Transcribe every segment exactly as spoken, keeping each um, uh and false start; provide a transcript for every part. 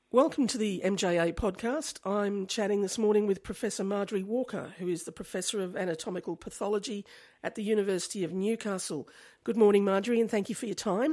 Welcome to the M J A podcast. I'm chatting this morning with Professor Marjorie Walker, who is the Professor of Anatomical Pathology at the University of Newcastle. Good morning, Marjorie, and thank you for your time.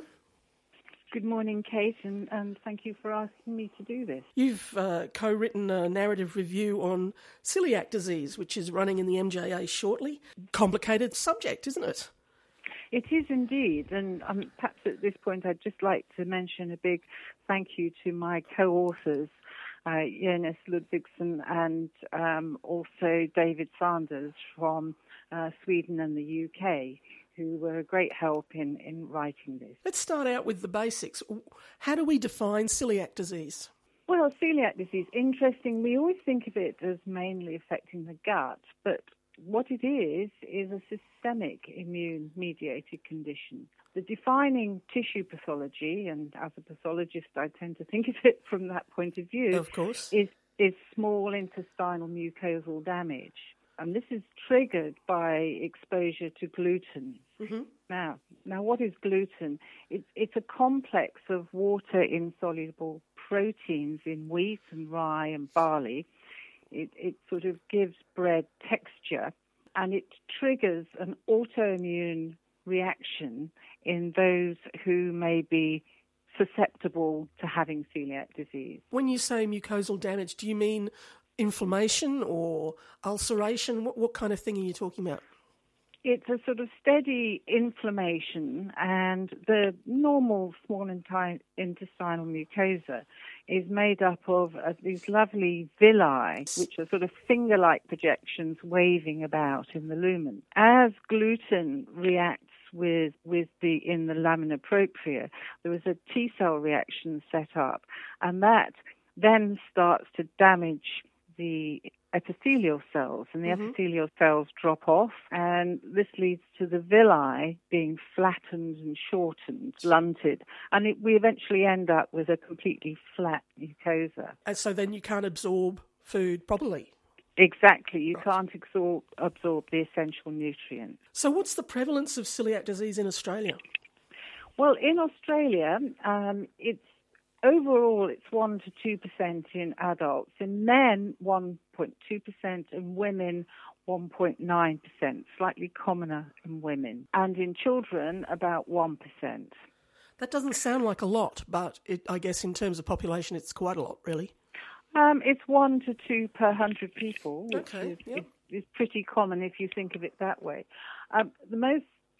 Good morning, Kate, and, and thank you for asking me to do this. You've uh, co-written a narrative review on celiac disease, which is running in the M J A shortly. Complicated subject, isn't it? It is indeed, and um, perhaps at this point I'd just like to mention a big thank you to my co-authors, uh, Jonas Ludvigsson and um, also David Sanders from uh, Sweden and the U K, who were a great help in, in writing this. Let's start out with the basics. How do we define celiac disease? Well, celiac disease, interesting. We always think of it as mainly affecting the gut, but what it is, is a systemic immune-mediated condition. The defining tissue pathology, and as a pathologist I tend to think of it from that point of view, of course, is, is small intestinal mucosal damage. And this is triggered by exposure to gluten. Mm-hmm. Now, now, what is gluten? It, it's a complex of water-insoluble proteins in wheat and rye and barley. It, it sort of gives bread texture, and it triggers an autoimmune reaction in those who may be susceptible to having celiac disease. When you say mucosal damage, do you mean inflammation or ulceration? What, what kind of thing are you talking about? It's a sort of steady inflammation, and the normal small intestinal mucosa is made up of uh, these lovely villi, which are sort of finger-like projections waving about in the lumen. As gluten reacts with with the in the lamina propria, there is a T-cell reaction set up, and that then starts to damage the epithelial cells, and the mm-hmm. epithelial cells drop off, and this leads to the villi being flattened and shortened, blunted, and it, we eventually end up with a completely flat mucosa. And so then you can't absorb food properly? Exactly, you right. can't absorb, absorb the essential nutrients. So what's the prevalence of celiac disease in Australia? Well, in Australia, um, it's overall, it's one to two percent in adults. In men, one point two percent. In women, one point nine percent, slightly commoner in women. And in children, about one percent. That doesn't sound like a lot, but it, I guess in terms of population, it's quite a lot, really. Um, it's one to two per hundred people, which okay, is, yep. is, is pretty common if you think of it that way. Um, the most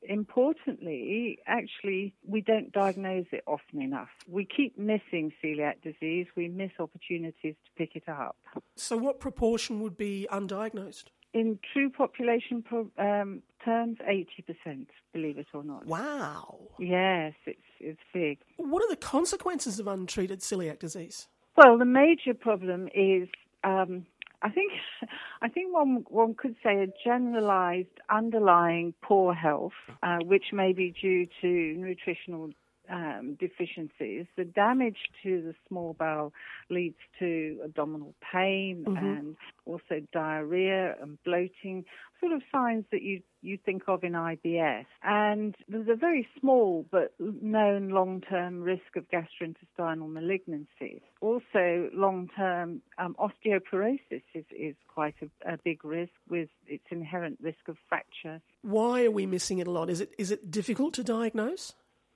Importantly, actually, we don't diagnose it often enough. We keep missing celiac disease. We miss opportunities to pick it up. So what proportion would be undiagnosed? In true population pro- um, terms, eighty percent, believe it or not. Wow. Yes, it's, it's big. What are the consequences of untreated celiac disease? Well, the major problem is... Um, I think I think one one could say a generalized underlying poor health, uh, which may be due to nutritional um, deficiencies. The damage to the small bowel leads to abdominal pain mm-hmm. and also diarrhea and bloating, sort of signs that you you think of in I B S. And there's a very small but known long-term risk of gastrointestinal malignancies. Also, long-term um, osteoporosis is, is quite a, a big risk with its inherent risk of fracture. Why are we missing it a lot? Is it is it difficult to diagnose?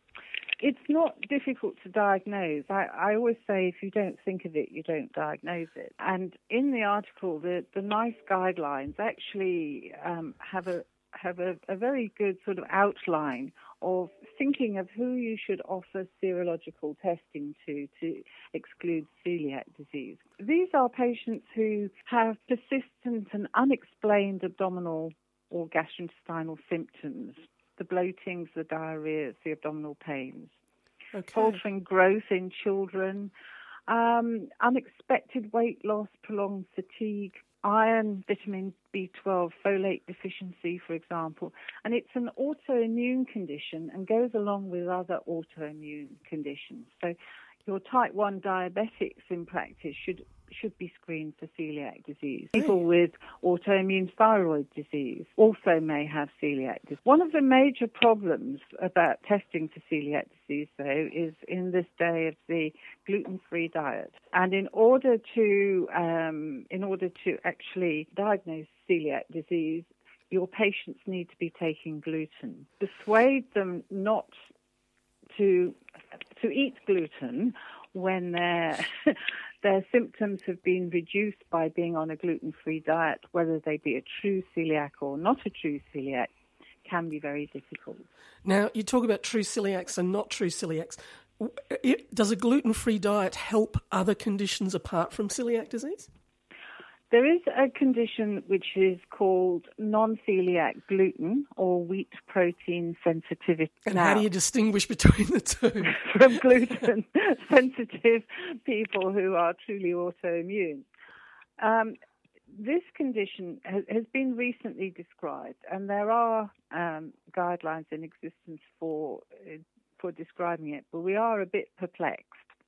It's not difficult to diagnose. I, I always say if you don't think of it, you don't diagnose it. And in the article, the, the NICE guidelines actually um, have a have a, a very good sort of outline of thinking of who you should offer serological testing to to exclude celiac disease. These are patients who have persistent and unexplained abdominal or gastrointestinal symptoms. The bloatings, the diarrheas, the abdominal pains, okay. faltering growth in children, um, unexpected weight loss, prolonged fatigue, iron, vitamin B twelve, folate deficiency, for example. And it's an autoimmune condition and goes along with other autoimmune conditions. So your type one diabetics in practice should should be screened for celiac disease. People with autoimmune thyroid disease also may have celiac disease. One of the major problems about testing for celiac disease, though, is in this day of the gluten-free diet. And in order to um, in order to actually diagnose celiac disease, your patients need to be taking gluten. Dissuade them not to to eat gluten when their their symptoms have been reduced by being on a gluten-free diet, whether they be a true celiac or not a true celiac, can be very difficult. Now, you talk about true celiacs and not true celiacs. Does a gluten-free diet help other conditions apart from celiac disease? There is a condition which is called non-celiac gluten or wheat protein sensitivity. And now, how do you distinguish between the two? From gluten-sensitive people who are truly autoimmune. Um, this condition has, has been recently described, and there are um, guidelines in existence for uh, for describing it, but we are a bit perplexed.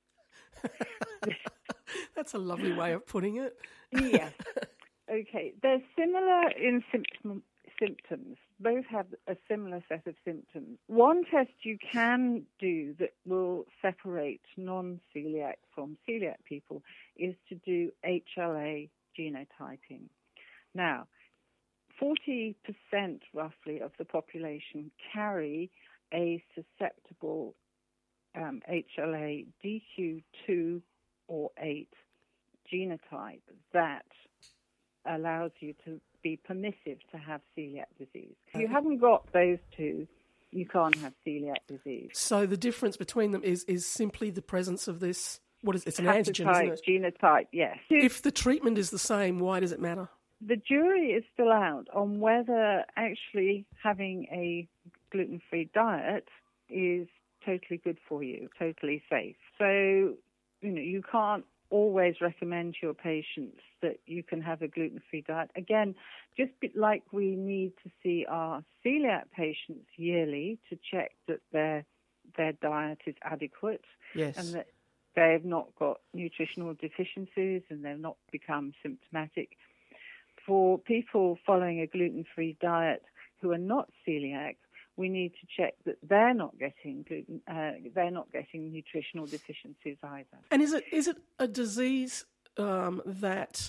That's a lovely way of putting it. Yes. Okay. They're similar in symptom, symptoms. Both have a similar set of symptoms. One test you can do that will separate non-celiac from celiac people is to do H L A genotyping. Now, forty percent roughly of the population carry a susceptible um, H L A D Q two or eight genotype that allows you to be permissive to have celiac disease. If you haven't got those two, you can't have celiac disease. So the difference between them is, is simply the presence of this, what is it's an antigen, isn't it? Genotype, yes. If the treatment is the same, why does it matter? The jury is still out on whether actually having a gluten-free diet is totally good for you, totally safe. So, you know, you can't always recommend to your patients that you can have a gluten-free diet. Again, just like we need to see our celiac patients yearly to check that their their diet is adequate, yes, and that they have not got nutritional deficiencies and they've not become symptomatic. For people following a gluten-free diet who are not celiac, we need to check that they're not getting gluten, uh, they're not getting nutritional deficiencies either. And is it is it a disease um, that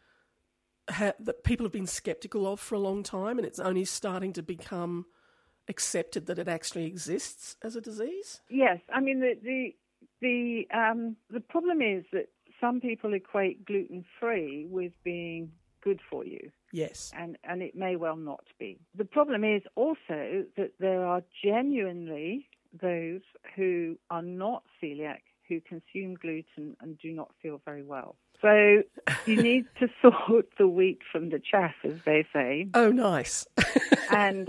ha- that people have been sceptical of for a long time, and it's only starting to become accepted that it actually exists as a disease? Yes, I mean the the the um, the problem is that some people equate gluten-free with being good for you. Yes. And, and it may well not be. The problem is also that there are genuinely those who are not celiac who consume gluten and do not feel very well. So you need to sort the wheat from the chaff, as they say. Oh, nice. And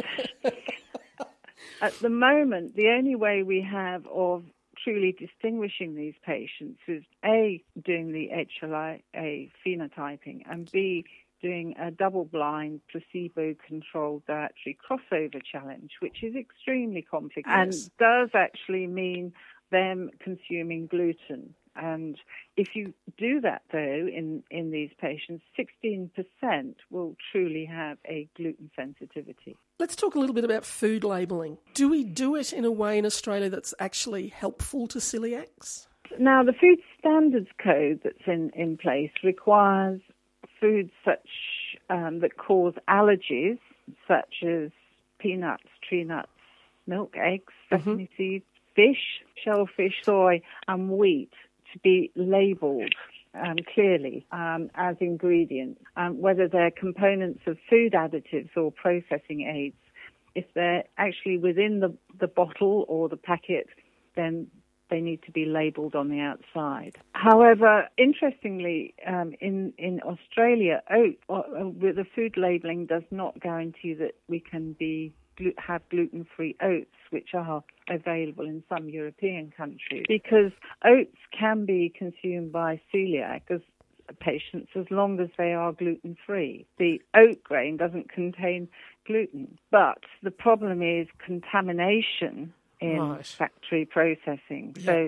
at the moment, the only way we have of truly distinguishing these patients is A, doing the H L A phenotyping, and B, doing a double-blind, placebo-controlled dietary crossover challenge, which is extremely complicated yes. and does actually mean them consuming gluten. And if you do that, though, in, in these patients, sixteen percent will truly have a gluten sensitivity. Let's talk a little bit about food labelling. Do we do it in a way in Australia that's actually helpful to celiacs? Now, the Food Standards Code that's in, in place requires foods such um, that cause allergies, such as peanuts, tree nuts, milk, eggs, sesame mm-hmm. seeds, fish, shellfish, soy, and wheat to be labelled um, clearly um, as ingredients, um, whether they're components of food additives or processing aids. If they're actually within the, the bottle or the packet, then they need to be labelled on the outside. However, interestingly, um, in, in Australia, oat, uh, with the food labelling does not guarantee that we can be have gluten-free oats, which are available in some European countries, because oats can be consumed by celiac as patients as long as they are gluten-free. The oat grain doesn't contain gluten, but the problem is contamination in right. factory processing. Yeah. So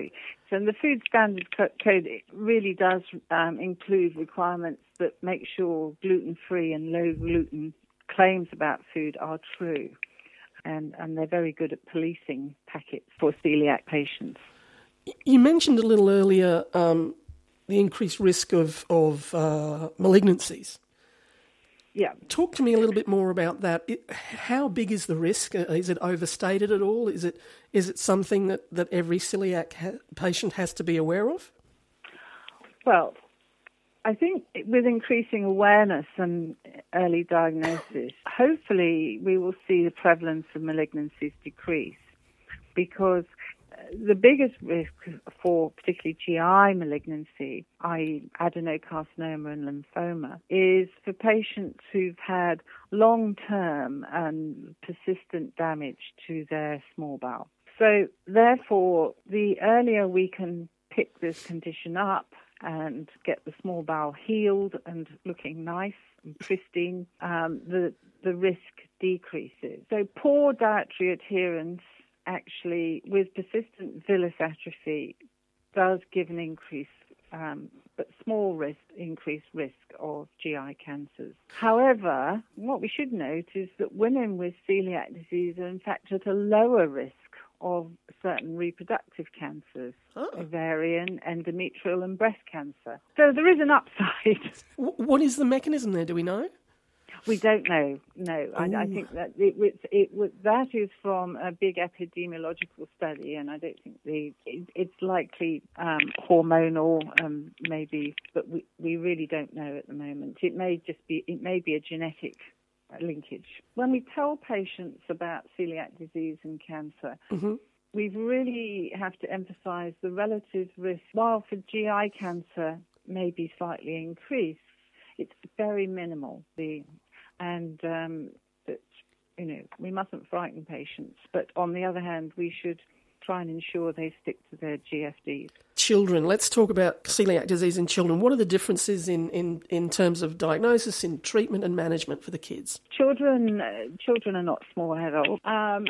And the Food Standard Co- Code really does um, include requirements that make sure gluten-free and low-gluten claims about food are true. And, and they're very good at policing packets for celiac patients. You mentioned a little earlier um, the increased risk of, of uh, malignancies. Yeah. Talk to me a little bit more about that. It, how big is the risk? Is it overstated at all? Is it is it something that, that every celiac ha- patient has to be aware of? Well, I think with increasing awareness and early diagnosis, hopefully we will see the prevalence of malignancies decrease, because the biggest risk for particularly G I malignancy, that is adenocarcinoma and lymphoma, is for patients who've had long-term and persistent damage to their small bowel. So therefore, the earlier we can pick this condition up and get the small bowel healed and looking nice and pristine, um, the, the risk decreases. So poor dietary adherence actually, with persistent villus atrophy, does give an increase, um, but small risk, increased risk of G I cancers. However, what we should note is that women with celiac disease are in fact at a lower risk of certain reproductive cancers, oh. ovarian, endometrial, and breast cancer. So there is an upside. What is the mechanism there? Do we know? We don't know. No, I, I think that it, it, it, that is from a big epidemiological study, and I don't think the it, it's likely um, hormonal, um, maybe, but we, we really don't know at the moment. It may just be it may be a genetic linkage. When we tell patients about celiac disease and cancer, mm-hmm. we really have to emphasise the relative risk. While for G I cancer may be slightly increased, it's very minimal. The And um, that, you know, we mustn't frighten patients. But on the other hand, we should try and ensure they stick to their G F Ds. Children, let's talk about celiac disease in children. What are the differences in, in, in terms of diagnosis, in treatment and management for the kids? Children uh, children are not small adults. Um,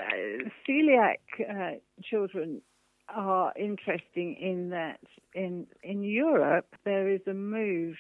celiac uh, children are interesting in that in in Europe there is a move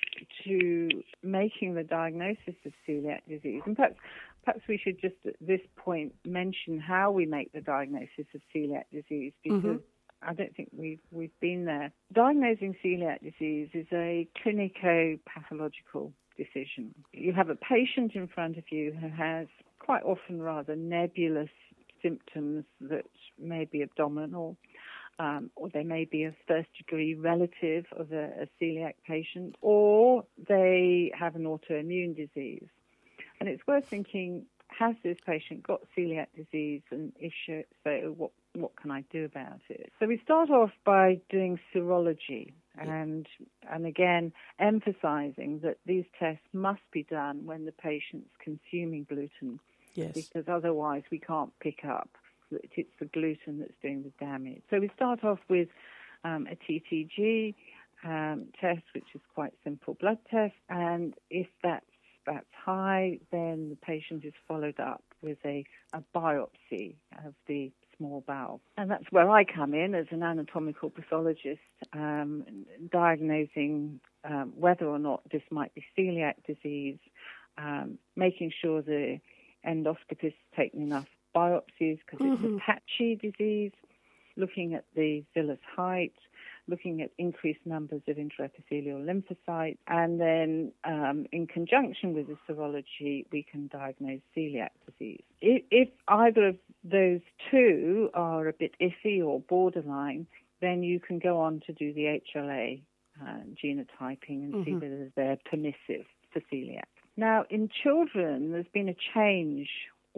to making the diagnosis of celiac disease. And perhaps, perhaps we should just at this point mention how we make the diagnosis of celiac disease, because mm-hmm. I don't think we've, we've been there. Diagnosing celiac disease is a clinico-pathological decision. You have a patient in front of you who has quite often rather nebulous symptoms that may be abdominal, Um, or they may be a first-degree relative of a, a celiac patient, or they have an autoimmune disease. And it's worth thinking, has this patient got celiac disease, and if so, what, what can I do about it? So we start off by doing serology, and, and again, emphasizing that these tests must be done when the patient's consuming gluten, yes. because otherwise we can't pick up that it's the gluten that's doing the damage. So we start off with um, a T T G um, test, which is quite simple blood test, and if that's that's high, then the patient is followed up with a, a biopsy of the small bowel. And that's where I come in as an anatomical pathologist, um, diagnosing um, whether or not this might be celiac disease, um, making sure the endoscopist is taking enough biopsies because mm-hmm. it's a patchy disease, looking at the villus height, looking at increased numbers of intraepithelial lymphocytes, and then um, in conjunction with the serology, we can diagnose celiac disease. If, if either of those two are a bit iffy or borderline, then you can go on to do the H L A uh, genotyping and mm-hmm. see whether they're permissive for celiac. Now, in children, there's been a change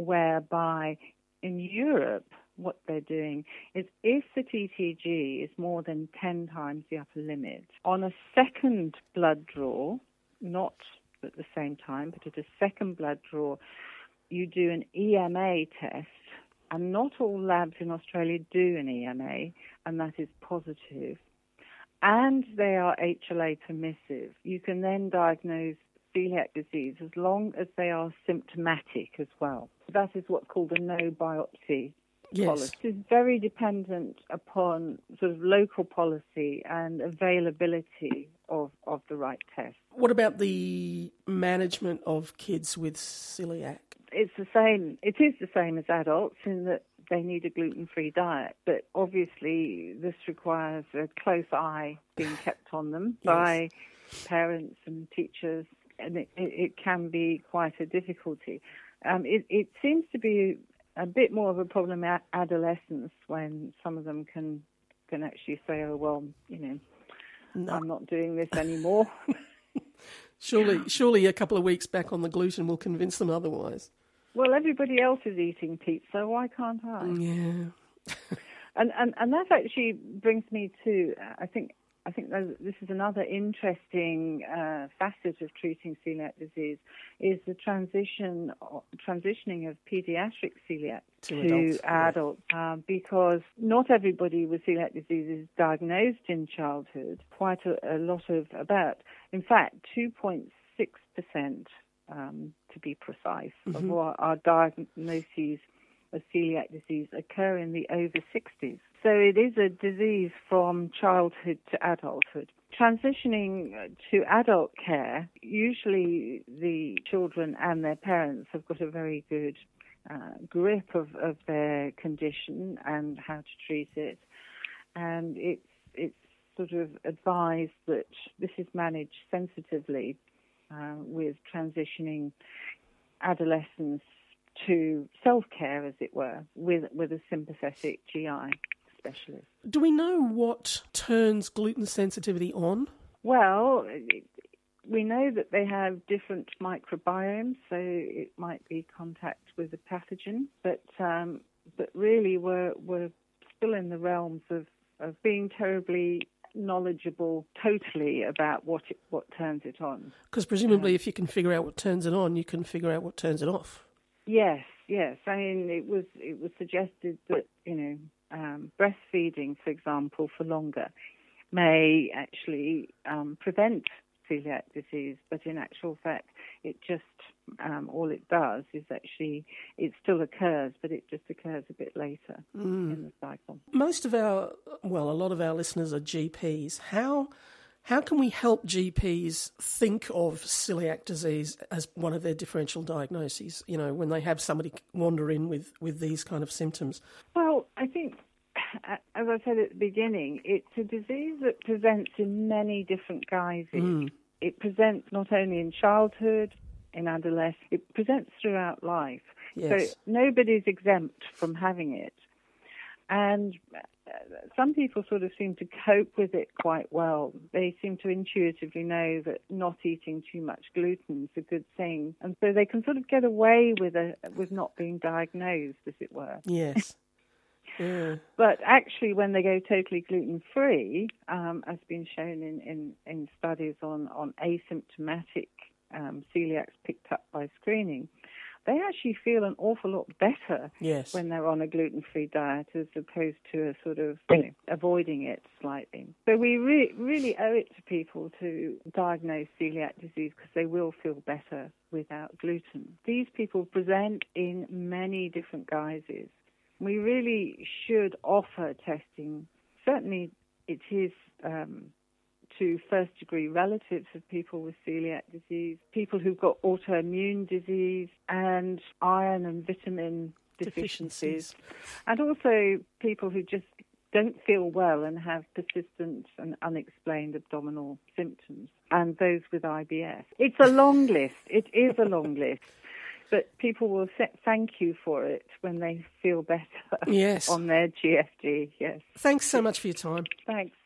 whereby in Europe, what they're doing is if the T T G is more than ten times the upper limit, on a second blood draw, not at the same time, but at a second blood draw, you do an E M A test, and not all labs in Australia do an E M A, and that is positive, and they are H L A permissive. You can then diagnose celiac disease as long as they are symptomatic as well. That is what's called a no biopsy yes. policy. It's very dependent upon sort of local policy and availability of, of the right test. What about the management of kids with celiac? It's the same. It is the same as adults in that they need a gluten-free diet, but obviously this requires a close eye being kept on them yes. by parents and teachers, and it, it, it can be quite a difficulty. Um, it, it seems to be a bit more of a problem at adolescence when some of them can can actually say, oh, well, you know, no. I'm not doing this anymore. surely, surely a couple of weeks back on the gluten will convince them otherwise. Well, everybody else is eating pizza. Why can't I? Yeah. and, and and that actually brings me to, I think, I think this is another interesting uh, facet of treating celiac disease, is the transition transitioning of pediatric celiac to, to adults, adults, yeah. uh, because not everybody with celiac disease is diagnosed in childhood. Quite a, a lot of, about, in fact, two point six percent, um, to be precise, mm-hmm. of our, our diagnoses of celiac disease occur in the over sixties. So it is a disease from childhood to adulthood. Transitioning to adult care, usually the children and their parents have got a very good uh, grip of, of their condition and how to treat it. And it's, it's sort of advised that this is managed sensitively uh, with transitioning adolescents to self-care, as it were, with, with a sympathetic G I specialist. Do we know what turns gluten sensitivity on? Well, we know that they have different microbiomes, so it might be contact with a pathogen, but um, but really we're, we're still in the realms of, of being terribly knowledgeable totally about what it, what turns it on. Because presumably um, if you can figure out what turns it on, you can figure out what turns it off. Yes, yes. I mean, it was it was suggested that, you know, um, breastfeeding, for example, for longer may actually um, prevent celiac disease, but in actual fact, it just, um, all it does is actually, it still occurs, but it just occurs a bit later mm. in the cycle. Most of our, well, a lot of our listeners are G Ps. How... How can we help G Ps think of celiac disease as one of their differential diagnoses, you know, when they have somebody wander in with, with these kind of symptoms? Well, I think, as I said at the beginning, it's a disease that presents in many different guises. Mm. It presents not only in childhood, in adolescence, it presents throughout life. Yes. So nobody's exempt from having it. And some people sort of seem to cope with it quite well. They seem to intuitively know that not eating too much gluten is a good thing. And so they can sort of get away with a, with not being diagnosed, as it were. Yes. Yeah. But actually, when they go totally gluten-free, um, as been shown in, in, in studies on, on asymptomatic um, celiacs picked up by screening, they actually feel an awful lot better yes. when they're on a gluten-free diet as opposed to a sort of, you know, avoiding it slightly. So we re- really owe it to people to diagnose celiac disease because they will feel better without gluten. These people present in many different guises. We really should offer testing. Certainly it is um, to first-degree relatives of people with celiac disease, people who've got autoimmune disease and iron and vitamin deficiencies, deficiencies. And also people who just don't feel well and have persistent and unexplained abdominal symptoms, and those with I B S. It's a long list. It is a long list. But people will thank you for it when they feel better yes. on their G F D, yes. Thanks so much for your time. Thanks.